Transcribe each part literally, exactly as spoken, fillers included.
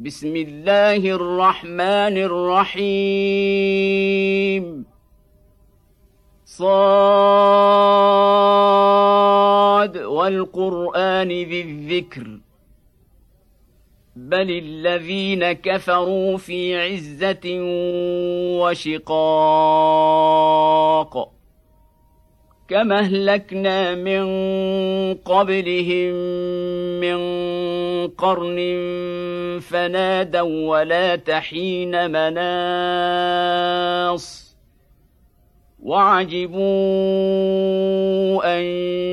بسم الله الرحمن الرحيم صاد والقرآن ذي الذكر بل الذين كفروا في عزة وشقاق كما أهلكنا من قبلهم من قرن فنادوا ولا تحين مناص وعجبوا أن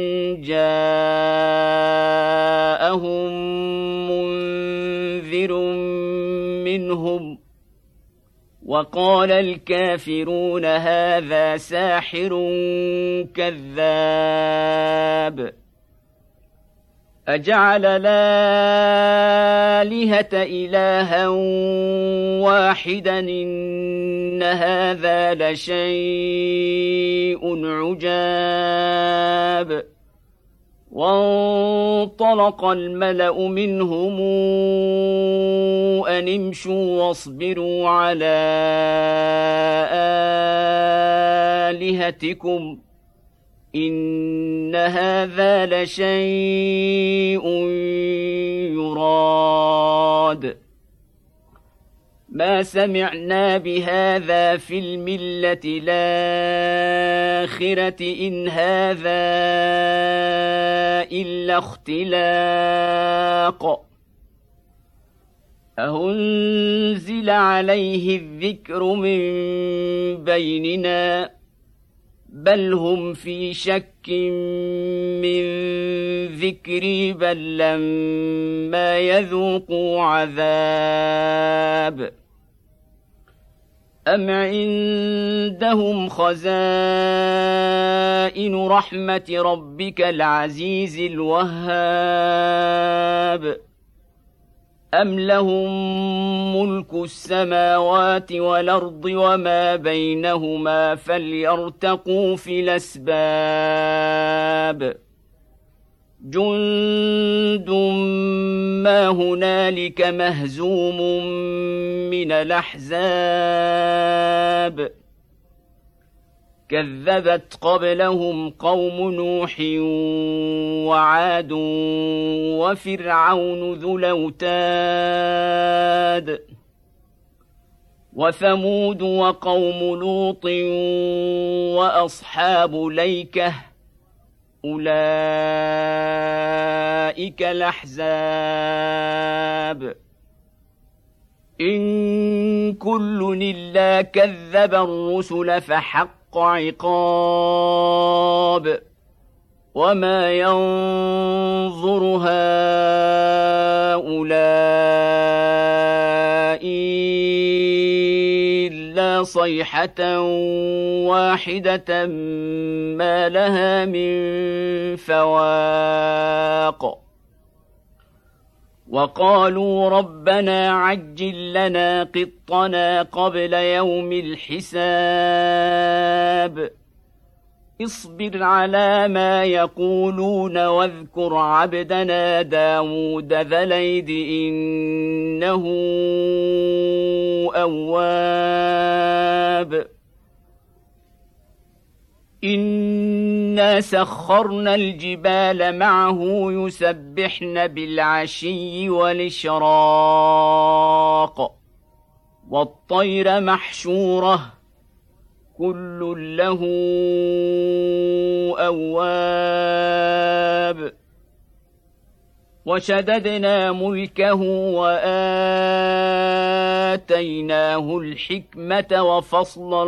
جاءهم منذر منهم وقال الكافرون هذا ساحر كذاب أجعل الآلهة إلها واحدا إن هذا لشيء عجاب وانطلق الملأ منهم أن امشوا واصبروا على آلهتكم إن هذا لشيء يراد ما سمعنا بهذا في الملة الآخرة إن هذا إلا اختلاق أأنزل عليه الذكر من بيننا بل هم في شك من ذكري بل لما يذوقوا عذاب أم عندهم خزائن رحمة ربك العزيز الوهاب أم لهم ملك السماوات والأرض وما بينهما فليرتقوا في الأسباب جند ما هنالك مهزوم من الأحزاب كذبت قبلهم قوم نوح وعاد وفرعون ذو الأوتاد وثمود وقوم لوط وأصحاب الأيكة أولئك الأحزاب إن كل إلا كذب الرسل فحق عقاب وما ينظر هؤلاء إلا صيحة واحدة ما لها من فواق وقالوا ربنا عجل لنا قطنا قبل يوم الحساب اصبر على ما يقولون واذكر عبدنا داود ذا الأيد إنه أواب إنا سخرنا الجبال معه يسبحن بالعشي والإشراق والطير محشورة كل له أواب وشددنا ملكه وآتيناه الحكمة وفصل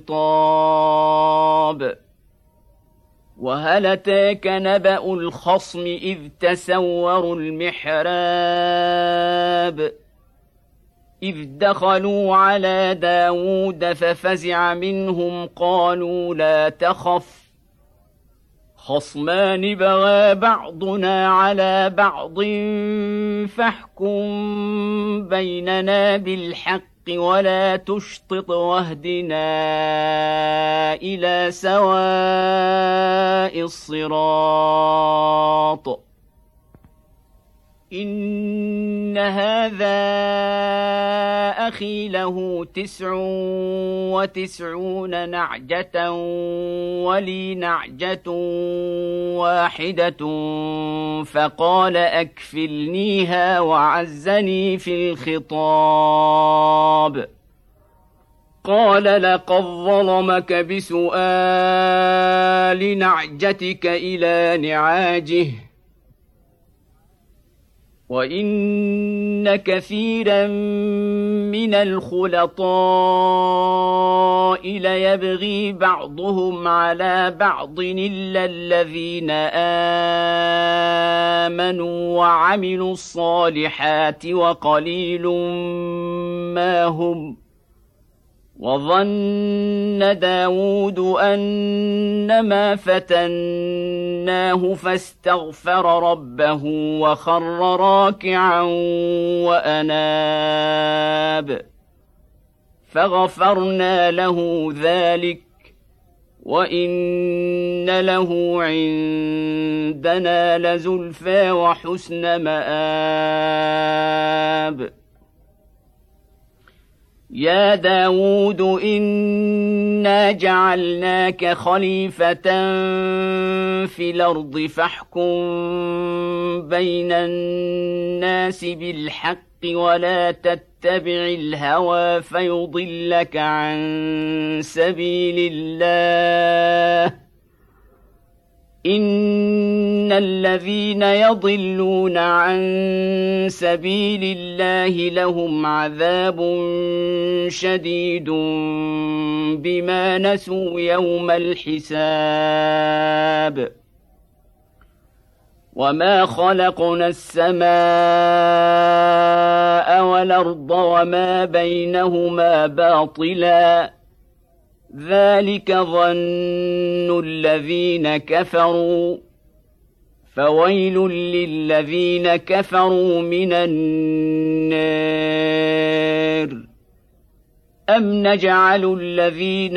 الخطاب وهل أتاك نبأ الخصم إذ تسوروا المحراب إذ دخلوا على داود ففزع منهم قالوا لا تخف خصمان بغى بعضنا على بعض فاحكم بيننا بالحق ولا تشطط واهدنا إلى سواء الصراط إن هذا أخي له تسع وتسعون نعجة ولي نعجة واحدة فقال أكفلنيها وعزني في الخطاب قال لقد ظلمك بسؤال نعجتك إلى نعاجه وإن كثيرا من الخلطاء ليبغي بعضهم على بعض إلا الذين آمنوا وعملوا الصالحات وقليل ما هم وظن داود أنما فتناه فاستغفر ربه وخر راكعا وأناب فغفرنا له ذلك وإن له عندنا لزلفى وحسن مآب يا داود إنا جعلناك خليفة في الأرض فاحكم بين الناس بالحق ولا تتبع الهوى فيضلك عن سبيل الله إن الذين يضلون عن سبيل الله لهم عذاب شديد بما نسوا يوم الحساب وما خلقنا السماء والأرض وما بينهما باطلا ذلك ظن الذين كفروا فويل للذين كفروا من النار أم نجعل الذين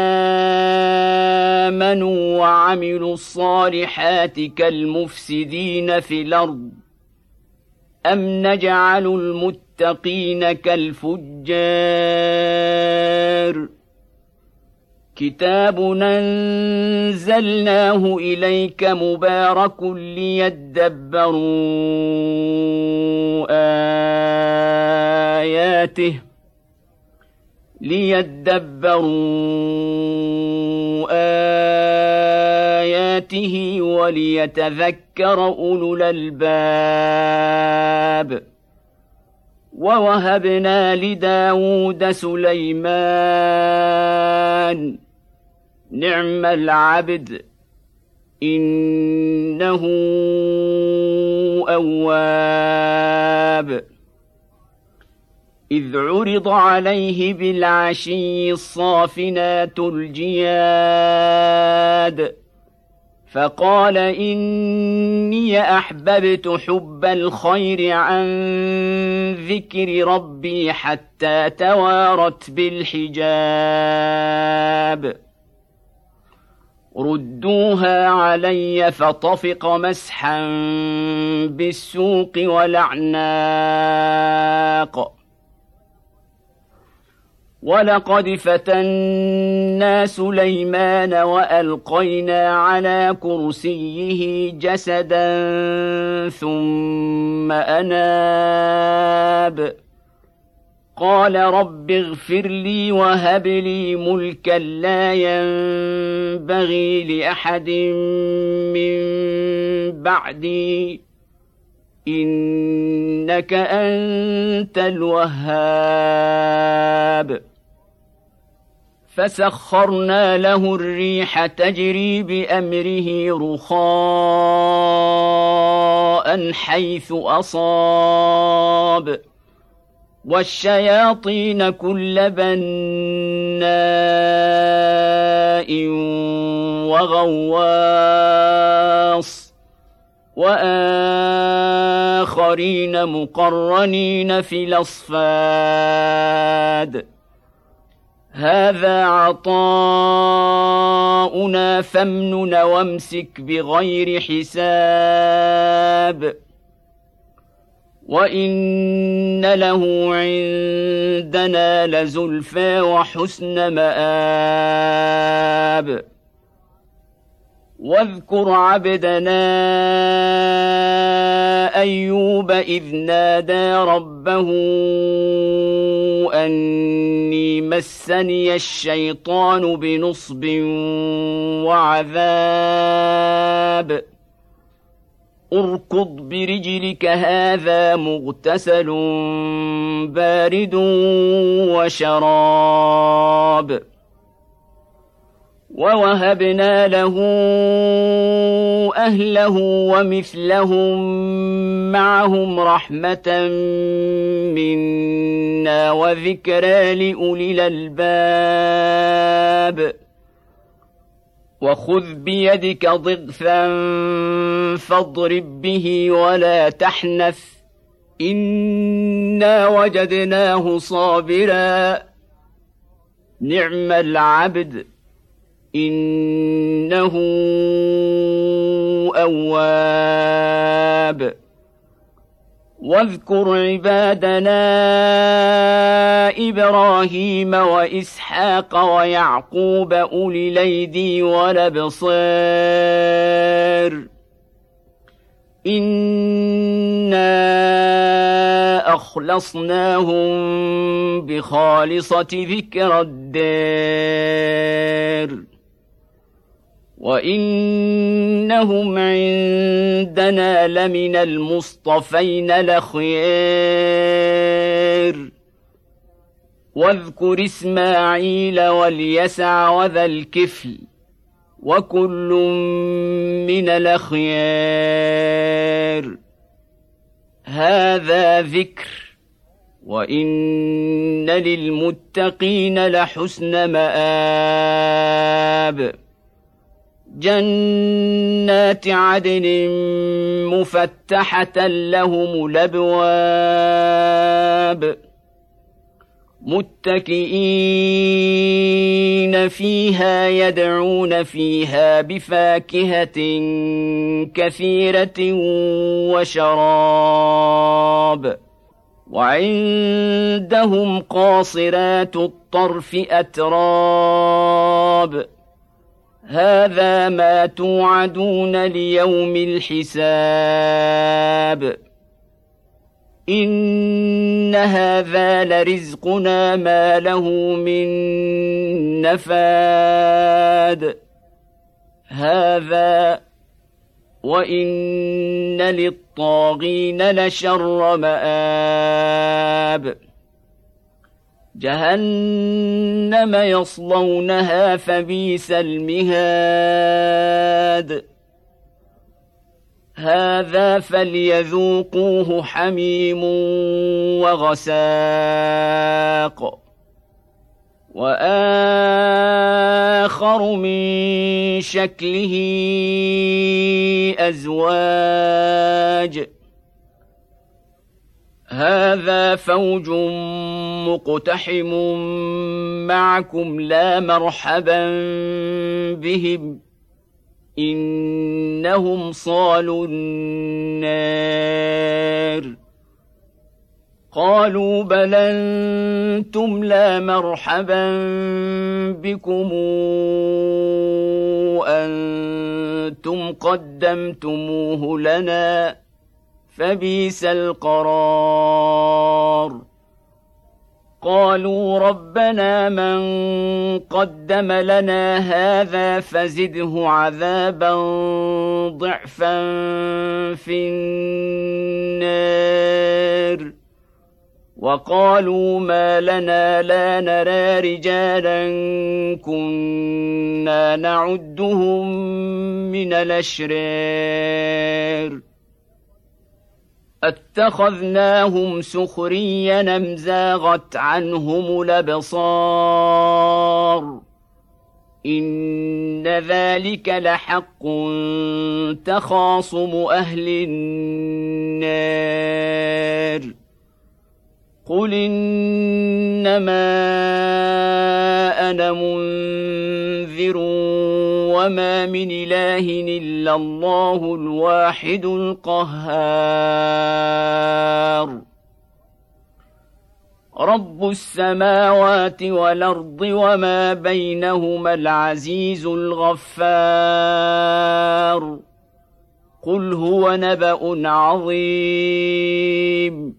آمنوا وعملوا الصالحات كالمفسدين في الأرض أم نجعل المتقين كالفجار كتاب أنزلناه إليك مبارك ليدبروا آياته ليدبروا آياته وليتذكر أولو الألباب ووهبنا لداود سليمان نعم العبد إنه أواب إذ عرض عليه بالعشي الصافنات الجياد فقال إني أحببت حب الخير عن ذكر ربي حتى توارت بالحجاب ردوها علي فطفق مسحا بالسوق والأعناق ولقد فتنا سليمان وألقينا على كرسيه جسدا ثم أناب قال رب اغفر لي وهب لي ملكا لا ينبغي لأحد من بعدي إنك أنت الوهاب فسخرنا له الريح تجري بأمره رخاء حيث أصاب والشياطين كل بناء وغواص وآخرين مقرنين في الأصفاد هذا عطاؤنا فامنن وامسك بغير حساب وإن له عندنا لزلفى وحسن مآب واذكر عبدنا أيوب إذ نادى ربه أني مسني الشيطان بنصب وعذاب اركض برجلك هذا مغتسل بارد وشراب ووهبنا له أهله ومثلهم معهم رحمة منا وذكرى لأولي الألباب وخذ بيدك ضغثا فاضرب به ولا تحنث إنا وجدناه صابرا نعم العبد إنه أواب واذكر عبادنا إبراهيم وإسحاق ويعقوب أولي الأيدي والأبصار إنا أخلصناهم بخالصة ذكر الدار وإنهم عندنا لمن المصطفين الأخيار واذكر إسماعيل واليسع وذا الكفل وكل من الأخيار هذا ذكر وإن للمتقين لحسن مآب جنات عدن مفتحة لهم الأبواب متكئين فيها يدعون فيها بفاكهة كثيرة وشراب وعندهم قاصرات الطرف أتراب هذا ما توعدون ليوم الحساب إن هذا لرزقنا ما له من نفاد هذا وإن للطاغين لشر مآب جهنم يصلونها فبئس المهاد هذا فليذوقوه حميم وغساق وآخر من شكله أزواج هذا فوج مقتحم معكم لا مرحبا بهم إنهم صالوا النار قالوا بل أنتم لا مرحبا بكم أنتم قدمتموه لنا فبئس القرار قالوا ربنا من قدم لنا هذا فزده عذابا ضعفا في النار وقالوا ما لنا لا نرى رجالا كنا نعدهم من الأشرار اتخذناهم سخريا أم زاغت عنهم الأبصار إن ذلك لحق تخاصم أهل النار قل إنما أنا منذر وما من إله إلا الله الواحد القهار رب السماوات والأرض وما بينهما العزيز الغفار قل هو نبأ عظيم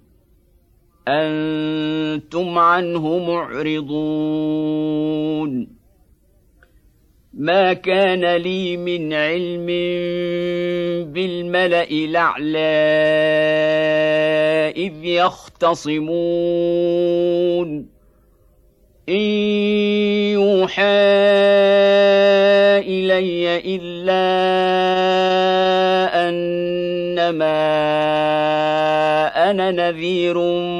أنتم عنه معرضون ما كان لي من علم بالملأ الأعلى إذ يختصمون إن يوحى إلي إلا أنما أنا نذير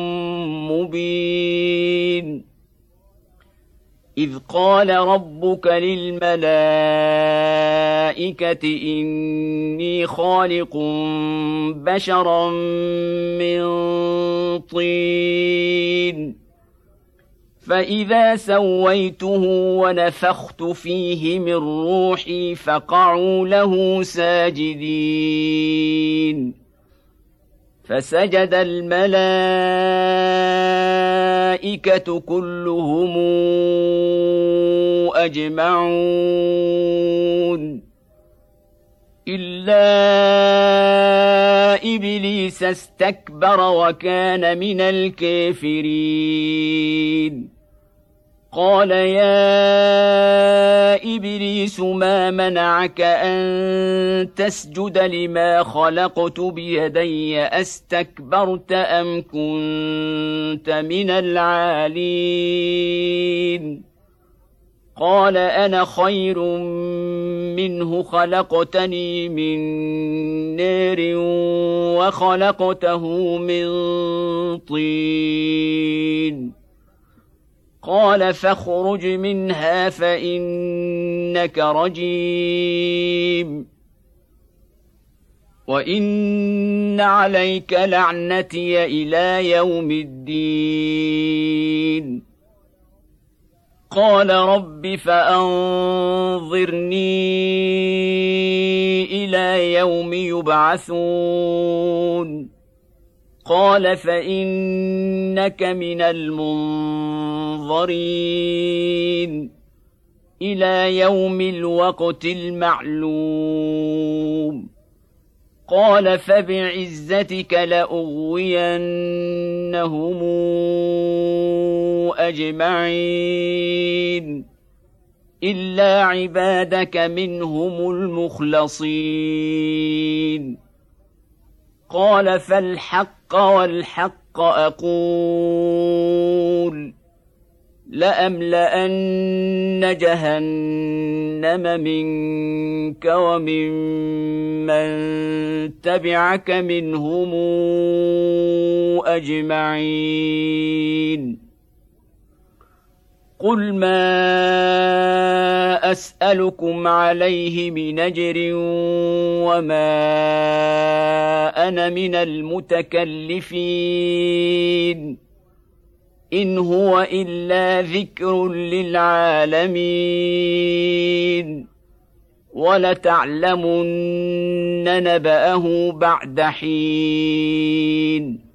مبين إذ قال ربك للملائكة إني خالق بشرا من طين فإذا سويته ونفخت فيه من روحي فقعوا له ساجدين فسجد الملائكة كلهم أجمعون إلا إبليس استكبر وكان من الكافرين قال يا إبليس ما منعك أن تسجد لما خلقت بيدي أستكبرت أم كنت من العالين قال أنا خير منه خلقتني من نار وخلقته من طين قال فاخرج منها فإنك رجيم وإن عليك لعنتي إلى يوم الدين قال رب فأنظرني إلى يوم يبعثون قال فإنك من المنظرين إلى يوم الوقت المعلوم قال فبعزتك لأغوينهم أجمعين إلا عبادك منهم المخلصين قال فالحق والحق أقول لأملأن جهنم منك ومن من تبعك منهم أجمعين قل ما أسألكم عليه من أجر وما أنا من المتكلفين إن هو إلا ذكر للعالمين ولتعلمن نبأه بعد حين